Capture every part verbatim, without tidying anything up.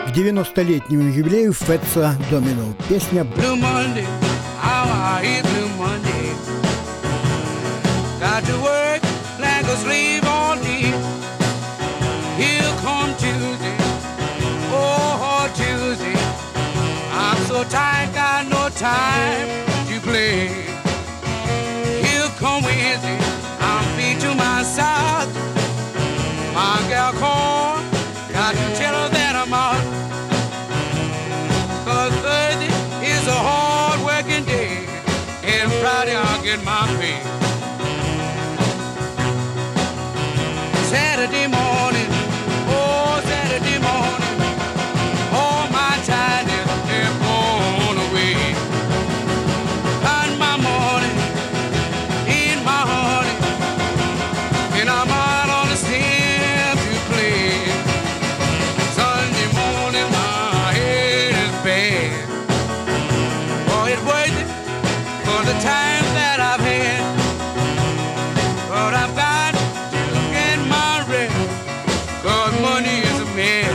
К девяностолетнему юбилею Фетса Домино. Песня Blue Monday, how I hate Blue Monday. Got to work like a slave all day. Here come Tuesday, oh Tuesday. I'm so tired, got no time to play. Here come Wednesday, I'm beat to my side. My gal called, got to tell her that I'm out. Cause Thursday is a hard working day, and Friday I'll get my pay. Saturday morning, oh Saturday morning, all my tidings have gone away. And my morning, in my honey, and I'm out on the stand to play. Sunday morning, my head is bad. Oh, it's worth it for the time that I've had. But I've got to get my rest, cause money is a man.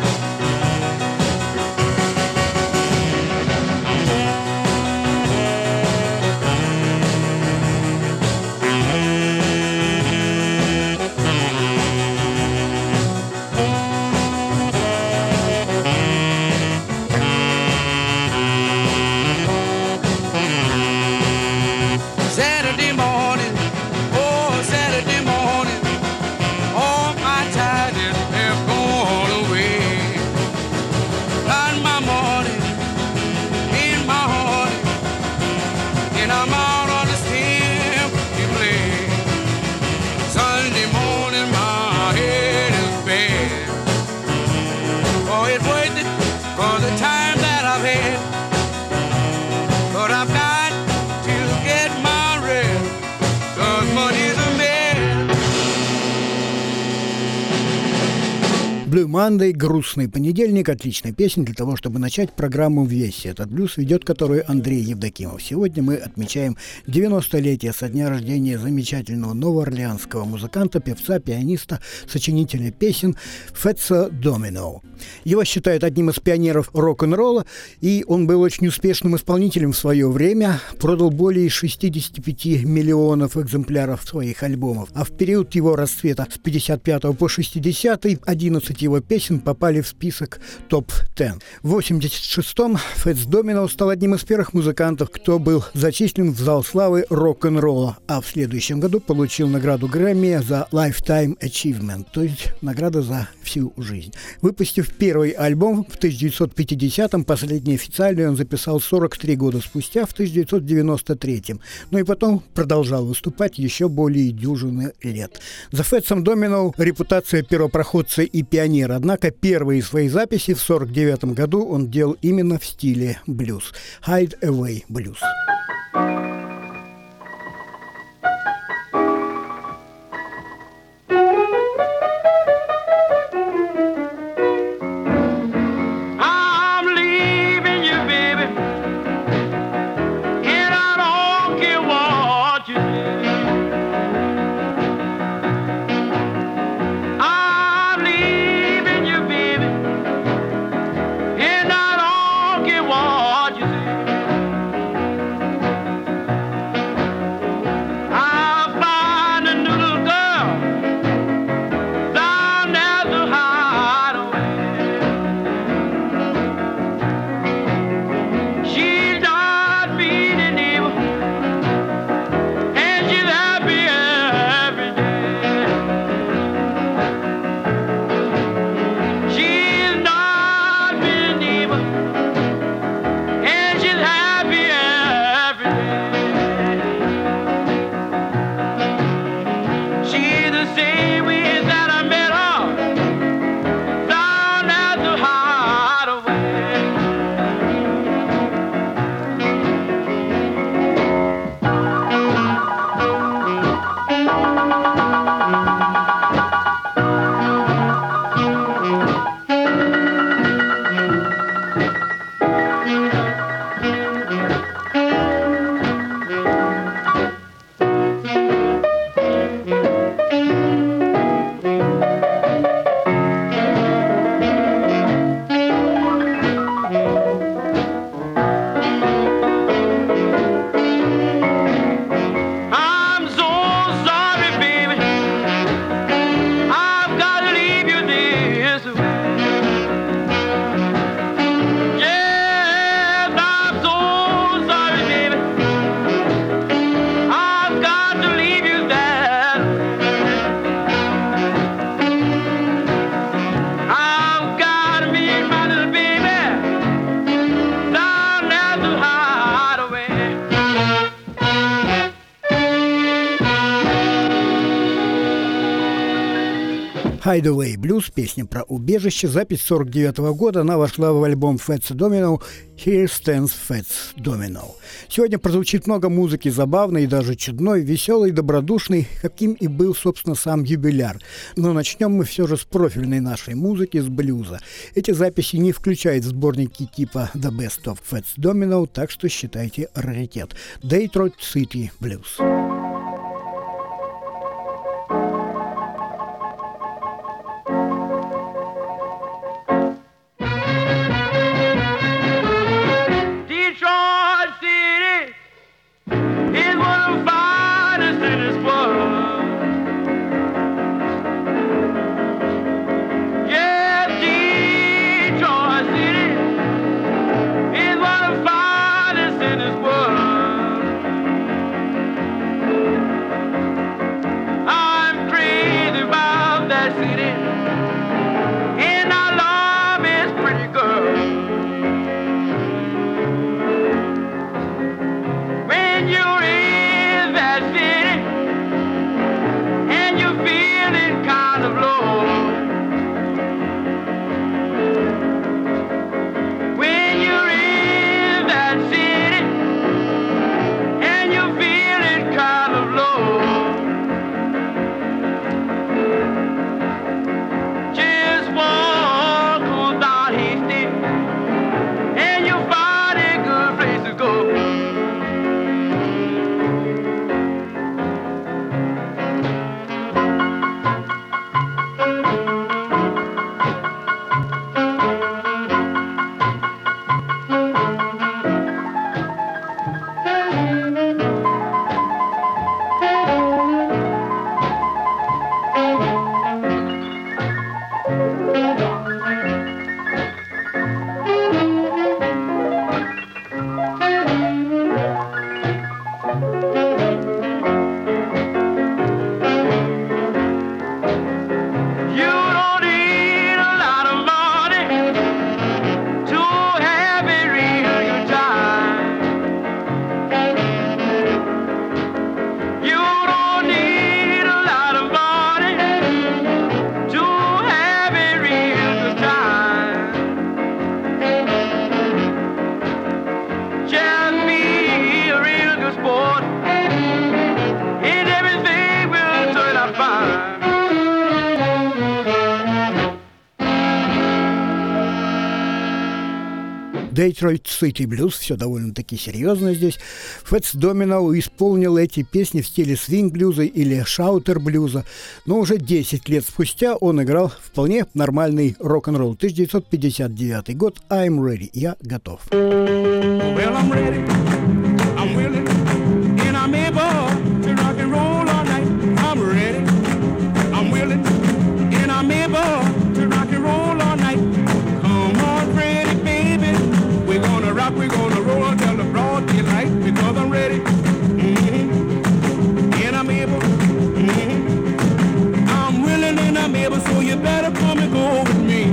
Saturday morning, oh Saturday morning, all my tidings have gone away. And my morning, in my heart, and I'm out on the stamp to play. Sunday morning, my head is bad. Oh, it's worth it for the time that I've had. But I've got to get my rest, cause money's a man. Blue Monday, грустный понедельник, отличная песня для того, чтобы начать программу «Весь этот блюз», ведет которую Андрей Евдокимов. Сегодня мы отмечаем девяностолетие со дня рождения замечательного новоорлеанского музыканта, певца, пианиста, сочинителя песен Фетса Домино. Его считают одним из пионеров рок-н-ролла, и он был очень успешным исполнителем в свое время, продал более шестьдесят пять миллионов экземпляров своих альбомов. А в период его расцвета с пятьдесят пятого по шестидесятый одиннадцать его песен попали в список топ десять. В восемьдесят шестом Фетс Домино стал одним из первых музыкантов, кто был зачислен в зал славы рок-н-ролла, а в следующем году получил награду Грэмми за Lifetime Achievement, то есть награда за всю жизнь. Выпустив первый альбом в тысяча девятьсот пятидесятом, последний официальный он записал сорок три года спустя, в тысяча девятьсот девяносто третьем, ну и потом продолжал выступать еще более дюжины лет. За Фетсом Домино репутация первопроходца и пионера, однако первые свои записи в сорок девятом году он делал именно в стиле блюз. Hideaway Blues. I'm leaving you, baby, and I don't care what you do. I'm leaving you, baby, and I don't care what you do. Hideaway Blues, песня про убежище, запись сорок девятого года, она вошла в альбом Fats Domino «Here Stands Fats Domino». Сегодня прозвучит много музыки забавной и даже чудной, веселой, добродушной, каким и был, собственно, сам юбиляр. Но начнем мы все же с профильной нашей музыки, с блюза. Эти записи не включают в сборники типа «The Best of Fats Domino», так что считайте раритет. Detroit City Blues. Detroit City Blues, все довольно-таки серьезно здесь. Fats Domino исполнил эти песни в стиле свинг-блюза или шаутер-блюза, но уже десять лет спустя он играл вполне нормальный рок-н-ролл. тысяча девятьсот пятьдесят девятый год. I'm ready. Я готов. Well, I'm ready. I'm willing. And I'm able to rock and roll all night. I'm ready. I'm willing. And I'm able to rock and roll all night. Come on, Freddie, baby. We're gonna rock, we're gonna roll until the broad daylight. Because I'm ready. Mm-hmm. And I'm able. Mm-hmm. I'm willing and I'm able, so you better come and go with me.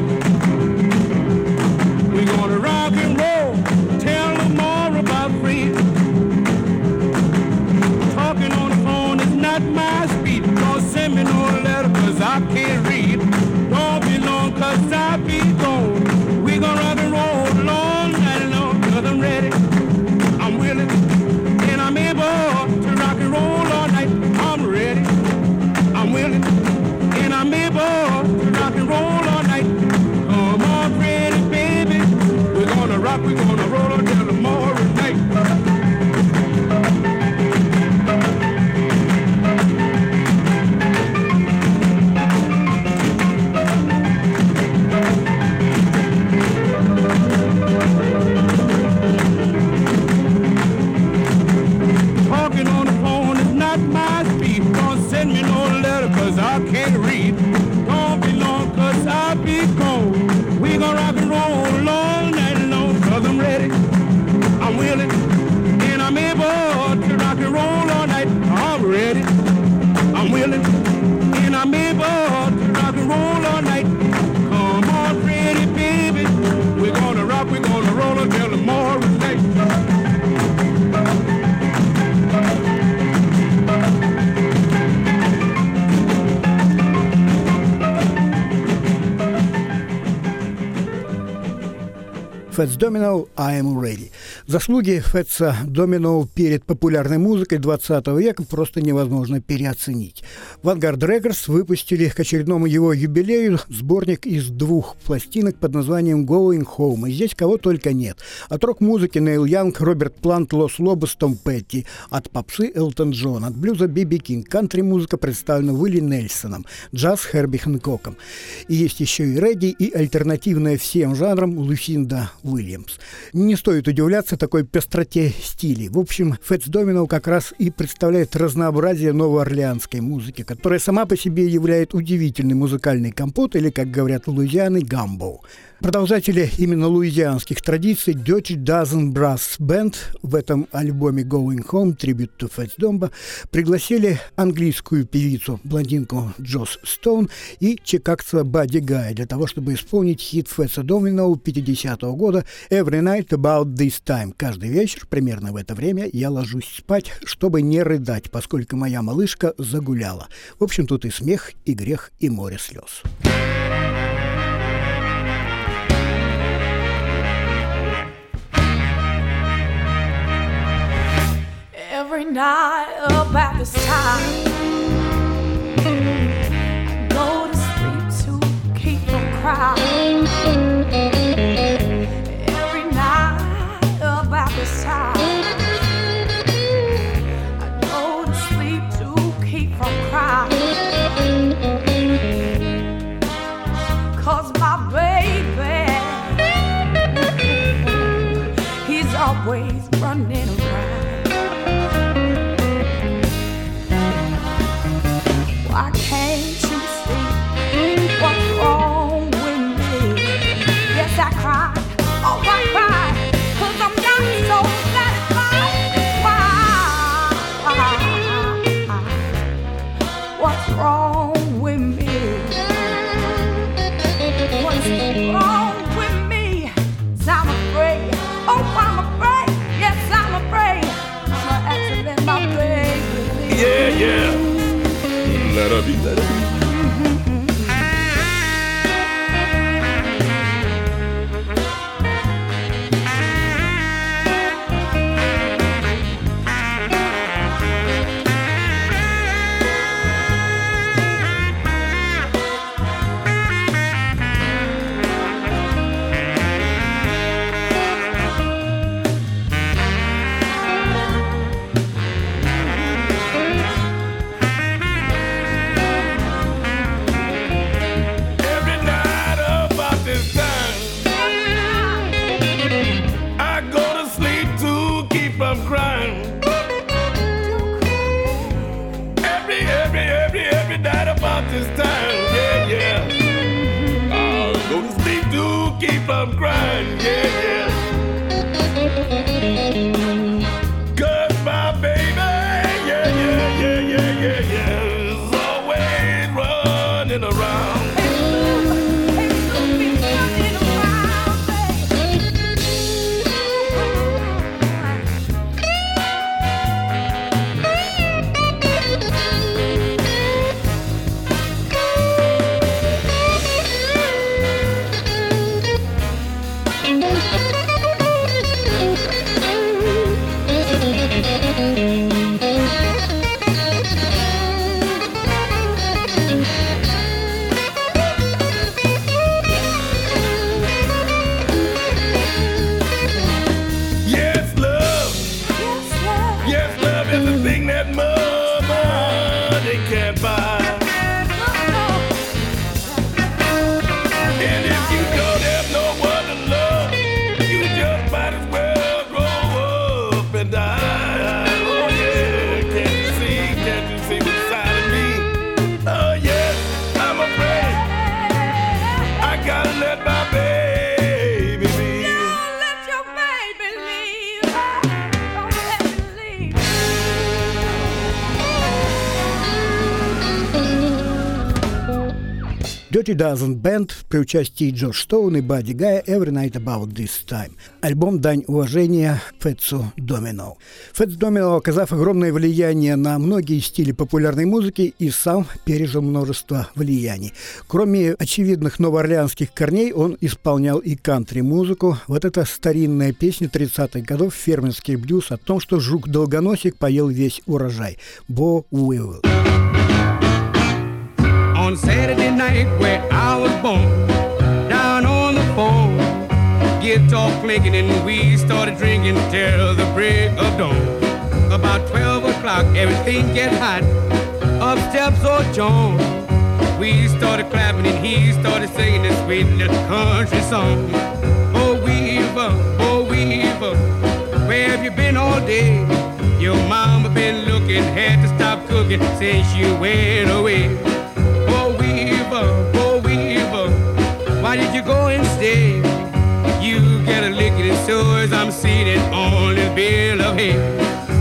We're gonna rock and roll. Tell them more about free. Talking on the phone is not my speed. Don't send me no letter cause I can't read. Don't be long cause I be gone. We gon' rock and roll all night long. Cause I'm ready, I'm willing, and I'm able to rock and roll all night. I'm ready, I'm willing, and I'm able to rock and roll all night. Come on, pretty baby. We're gonna rock, we're gonna roll until tomorrow night. Talking on the phone is not my speed. Don't send me no letter cause I can't read. Don't be long cause I be gone. We gon' rock and roll all night long. Cause I'm ready, Fats Domino «I am ready». Заслуги Фэтса Домино перед популярной музыкой двадцатого века просто невозможно переоценить. Vanguard Records выпустили к очередному его юбилею сборник из двух пластинок под названием «Going Home». И здесь кого только нет. От рок-музыки Нейл Янг, Роберт Плант, Лос Лобос, Том Петти. От попсы Элтон Джон. От блюза Би Би Кинг. Кантри-музыка представлена Уилли Нельсоном. Джаз Херби Хэнкоком. И есть еще и регги, и альтернативная всем жанрам Лусинда Уильямс. Не стоит удивляться такой пестроте стилей. В общем, Фэтс Домино как раз и представляет разнообразие новоорлеанской музыки, которая сама по себе является удивительный музыкальный компот, или, как говорят в Луизиане, гамбо. Продолжатели именно луизианских традиций Dirty Dozen Brass Band в этом альбоме Going Home Tribute to Fats Domino пригласили английскую певицу, блондинку Джос Стоун и чикагца Бадди Гая для того, чтобы исполнить хит Фэтса Домино пятидесятого года Every Night About This Time. Каждый вечер, примерно в это время, я ложусь спать, чтобы не рыдать, поскольку моя малышка загуляла. В общем, тут и смех, и грех, и море слез. Every night about this time, I go to sleep to keep from crying. Every night about this time, I go to sleep to keep from crying. 'Cause my baby, he's always running around. Why can't you see what's wrong with me? Yes, I cry, oh I cry, 'cause I'm not so satisfied. Why, why, what's wrong with me? What's wrong with me? 'Cause I'm afraid, oh I'm afraid, yes I'm afraid. I'm actually my baby. Yeah, yeah. Let her be, let her be. This time, yeah, yeah. I'll go to sleep to keep from crying, yeah, yeah. 'Cause my baby, yeah, yeah, yeah, yeah, yeah, yeah, is always running around. Dirty Dozen Band при участии Джордж Стоун и Бадди Гая «Every Night About This Time». Альбом «Дань уважения» Фэтсу Домино. Фэтс Домино, оказав огромное влияние на многие стили популярной музыки, и сам пережил множество влияний. Кроме очевидных новоорлеанских корней, он исполнял и кантри-музыку. Вот эта старинная песня тридцатых годов, фермерский блюз о том, что жук-долгоносик поел весь урожай. Бо Уилл. On Saturday night where I was born, down on the phone, guitar clinking and we started drinking till the break of dawn. About twelve o'clock, everything get hot, up steps old John. We started clapping and he started singing this sweet little country song. Oh Weaver, oh Weaver, where have you been all day? Your mama been looking, had to stop cooking since you went away. Oh Weaver, why did you go and stay? You get a licking as sure as I'm seated on this bill of hay.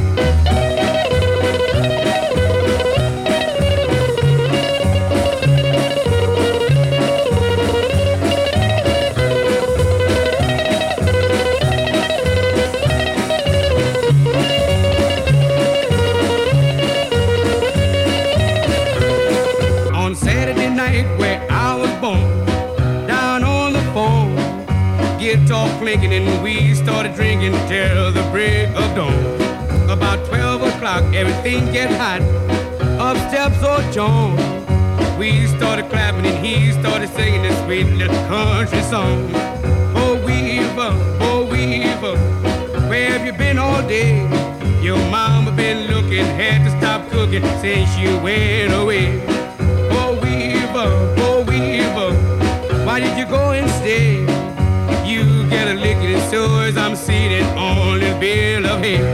Guitar clinking and we started drinking till the break of dawn. About twelve o'clock, everything get hot, up steps old John. We started clapping and he started singing this sweet little country song. Oh Weaver, oh Weaver, where have you been all day? Your mama been looking, had to stop cooking since you went away. Oh Weaver, oh Weaver, why did you go and stay? You get a licking as sure as I'm seated on this bill of hay.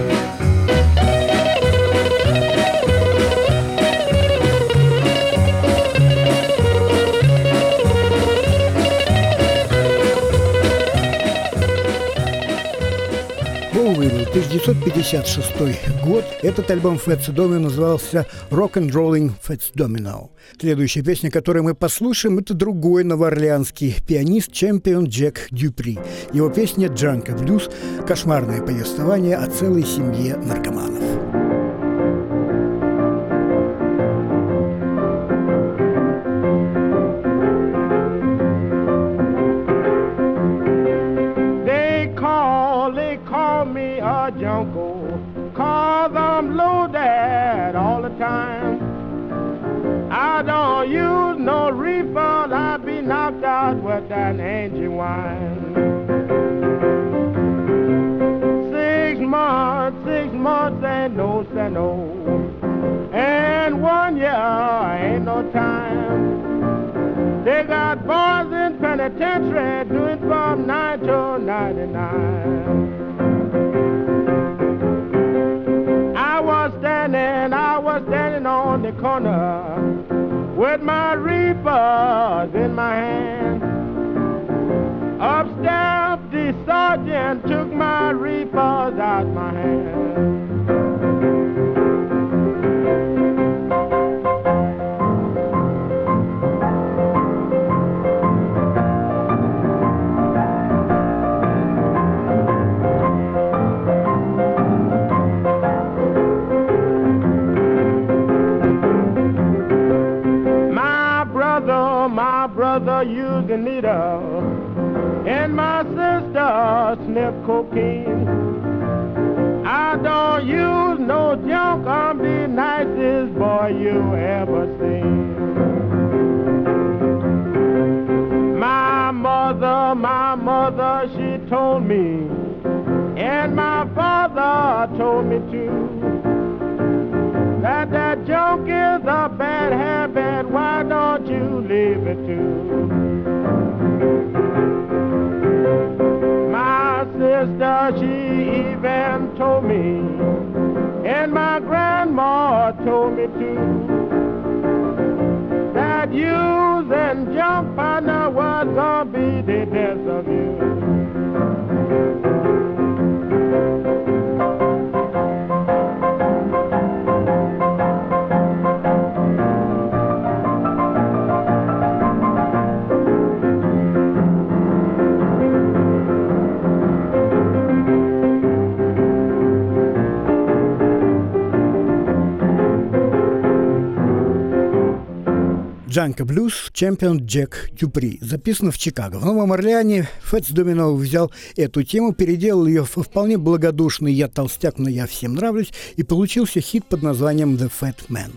тысяча девятьсот пятьдесят шестой год. Этот альбом Фэтса Домино назывался «Rock and Rolling Fats Domino». Следующая песня, которую мы послушаем, это другой новоорлеанский пианист, чемпион Джек Дюпри. Его песня «Джанка Блюз» – кошмарное повествование о целой семье наркоманов. Junko, cause I'm loaded all the time. I don't use no refill, I be knocked out with that engine wine. Six months, six months ain't no say no, and one year ain't no time. They got boys in penitentiary doing from nine to ninety-nine. Standing, I was standing on the corner with my reapers in my hand. Upstairs, the sergeant took my reapers out my hand. Brother used a needle, and my sister sniffed cocaine. I don't use no junk, I'm the nicest boy you ever seen. My mother, my mother, she told me, and my father told me too, that that junk is a bad habit, why don't you leave it too? My sister, she even told me, and my grandma told me too, that using junk partner was gonna be the death of you. Джанко Блюз, чемпион Джек Дюпри. Записано в Чикаго. В Новом Орлеане Фэтс Домино взял эту тему, переделал ее во вполне благодушный «Я толстяк, но я всем нравлюсь», и получился хит под названием «The Fat Man».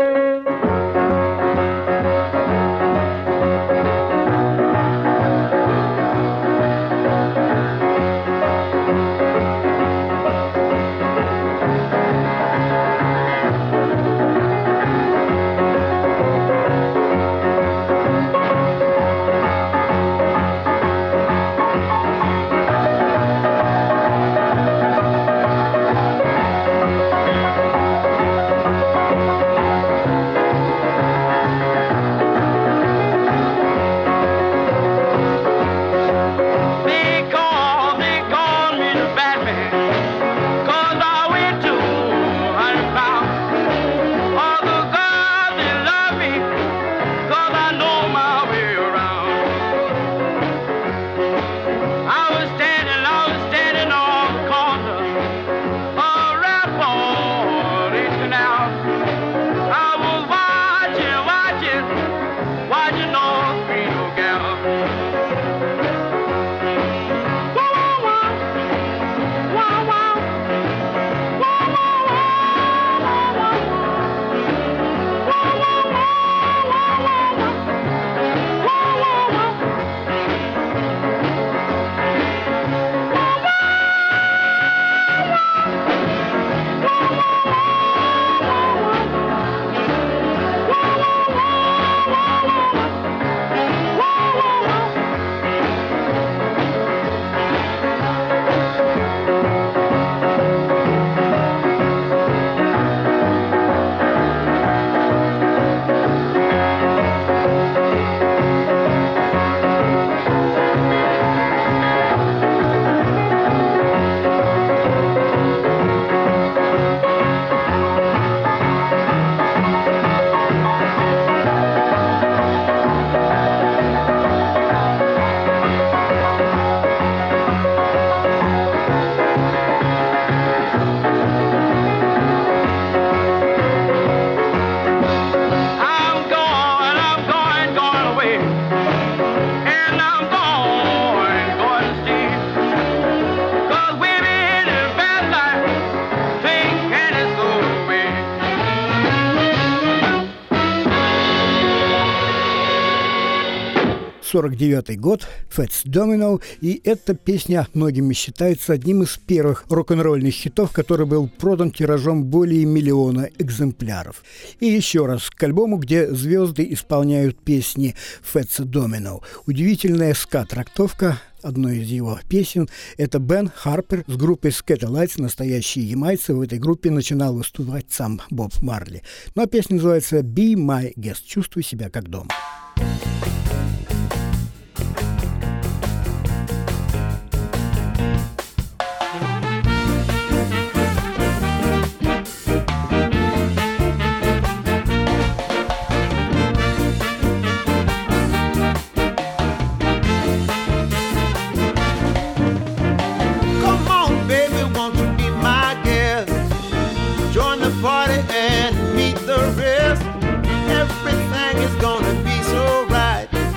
сорок девятый год, Фэтс Домино, и эта песня многими считается одним из первых рок-н-ролльных хитов, который был продан тиражом более миллиона экземпляров. И еще раз к альбому, где звезды исполняют песни Фэтса Домино. Удивительная ска-трактовка одной из его песен. Это Бен Харпер с группой Скэталайтс, настоящие ямайцы. В этой группе начинал выступать сам Боб Марли. Ну а песня называется «Be My Guest». Чувствуй себя как дома. Everything is gonna be so right.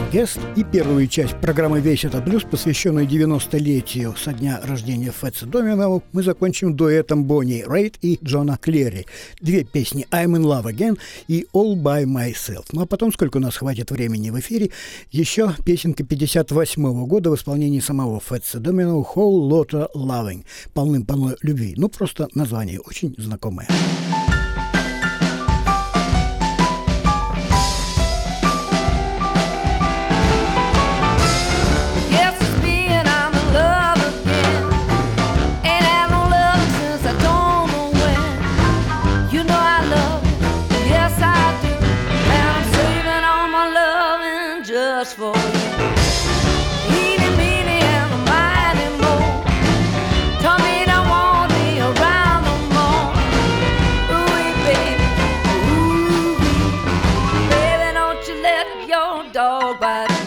Guest. И первую часть программы «Весь этот блюз», посвященную девяностолетию со дня рождения Фэтса Домино, мы закончим дуэтом Бонни Рейд и Джона Клери. Две песни «I'm in love again» и «All by myself». Ну а потом, сколько у нас хватит времени в эфире, еще песенка пятьдесят восьмого года в исполнении самого Фэтса Домино «Whole Lotta Loving». Полным-полно любви. Ну, просто название очень знакомое. Just for you, eeny, meeny, and miny more. Tell me don't want me around no more. Ooh, baby, ooh, baby, don't you let your dog bite me.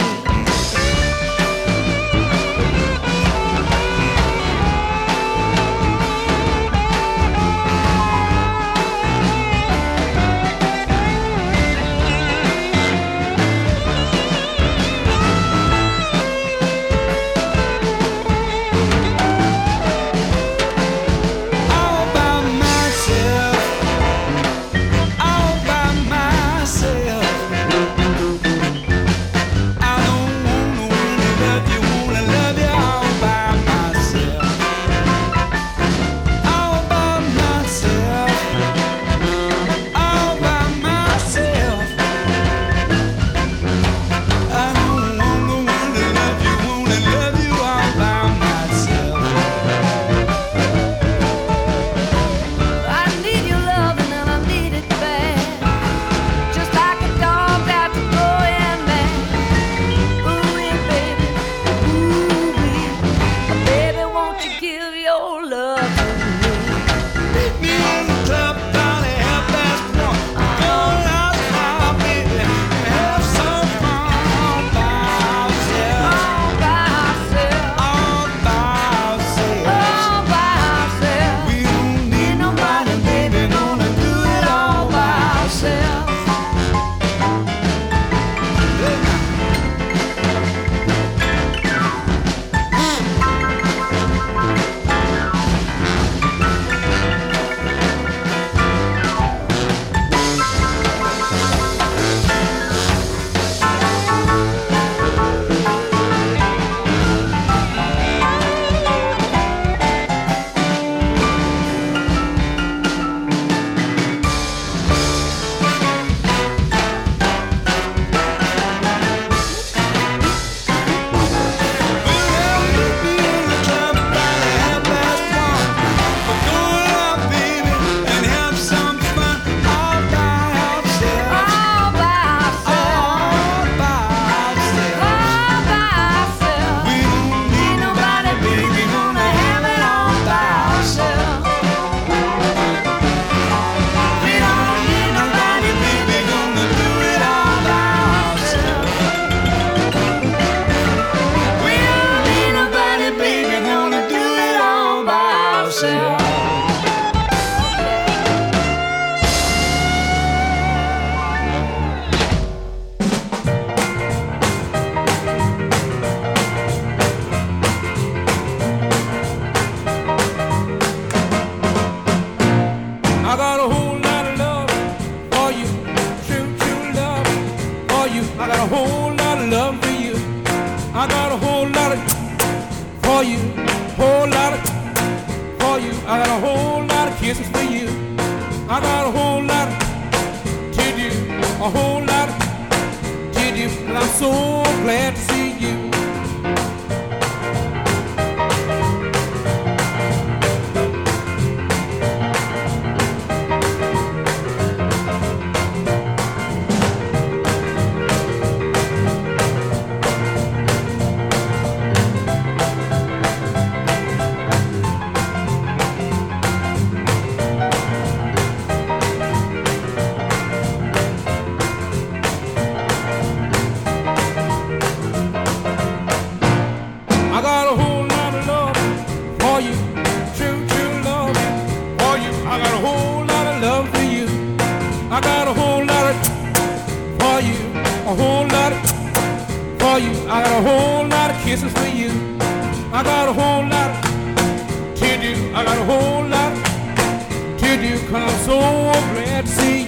I got a whole lot of kisses for you. I got a whole lot to do. I got a whole lot to do. 'Cause I'm so glad to see you.